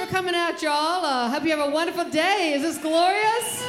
coming out, y'all. Hope you have a wonderful day. Is this glorious?